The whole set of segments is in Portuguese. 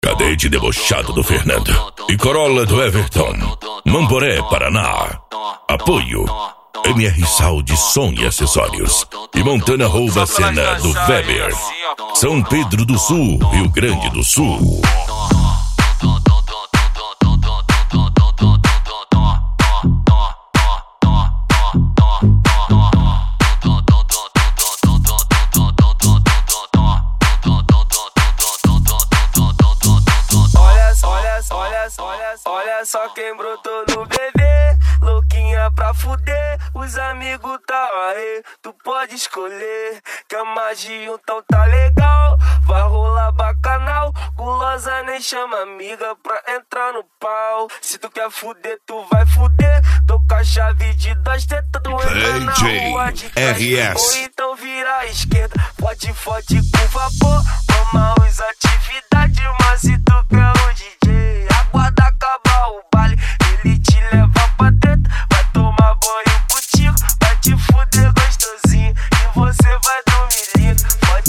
Cadete debochado do Fernando e Corolla do Everton. Mamboré, Paraná. Apoio MR Sal de som e acessórios. E Montana rouba a cena do Weber. São Pedro do Sul, Rio Grande do Sul. Olha só quem brotou no bebê, louquinha pra fuder, os amigos tá aí, tu pode escolher, que a magia então tá legal, vai rolar bacanal, gulosa nem chama amiga pra entrar no pau, se tu quer fuder tu vai fuder, tô com a chave de 2 tetas, tu entra na rua de trás, ou então vira à esquerda, fode com vapor, toma os atividades, mas se tu quer o DJ, aguarda acabar o baile, ele te leva pra treta, vai tomar banho contigo, vai te fuder gostosinho, e você vai dormir lindo,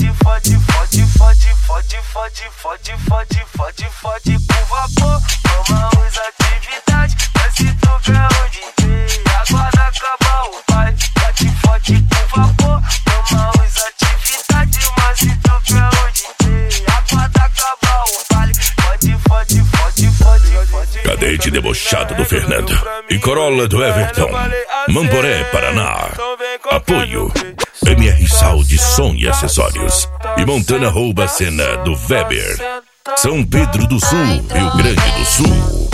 fode com vapor, toma os atividades, mas se tu quer o DJ, aguarda acabar o baile, fode com vapor, toma os atividades, mas se tu quer o DJ, aguarda acabar o baile, fode. Cadete debochado do Fernando e Corolla do Everton. Mamboré, Paraná. Apoio MR Sal de som e acessórios. E Montana rouba a cena do Weber. São Pedro do Sul, Rio Grande do Sul.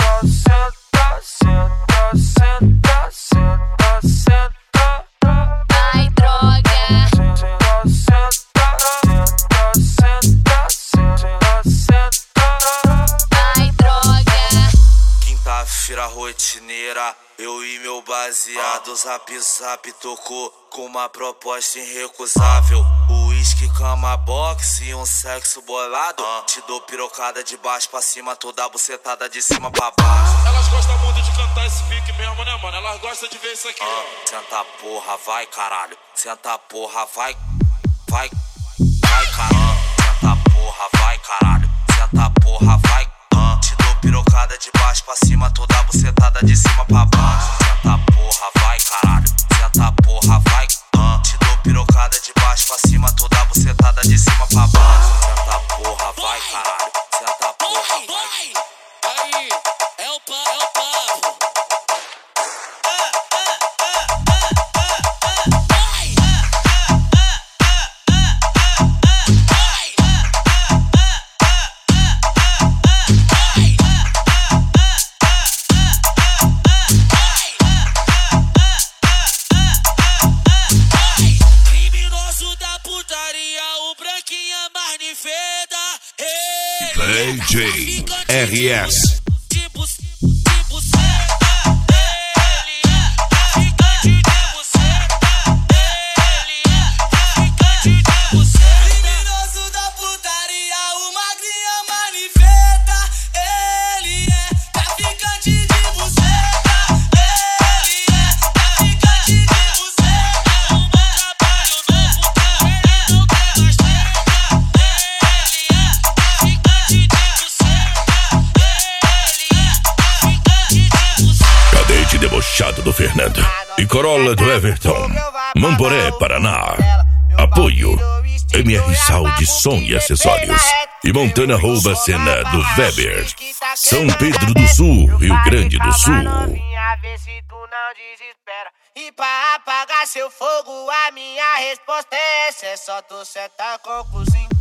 Quinta-feira rotineira, eu e meu baseado zap tocou com uma proposta irrecusável. Uísque, cama, boxe e um sexo bolado. Te dou pirocada de baixo pra cima, toda bucetada de cima pra baixo. Elas gostam muito de cantar esse pique mesmo, né, mano? Elas gostam de ver isso aqui. Senta porra, vai caralho. Senta porra, vai caralho. Senta porra, vai caralho. Senta porra, vai. Te dou pirocada de baixo pra cima, toda bucetada de cima pra baixo. Senta porra, vai caralho. Senta porra, vai. Te dou pirocada de baixo pra cima, toda bucetada de cima pra baixo. Senta porra, vai caralho. Senta porra, vai. Aí, é o papo. DJ RS. Debochado do Fernando e Corolla do Everton. Mamboré, Paraná. Apoio MR Sal de som e acessórios. E Montana rouba a cena do Weber. São Pedro do Sul, Rio Grande do Sul. E pra apagar seu fogo, a minha resposta é essa: é só tu sentar com o cozinho.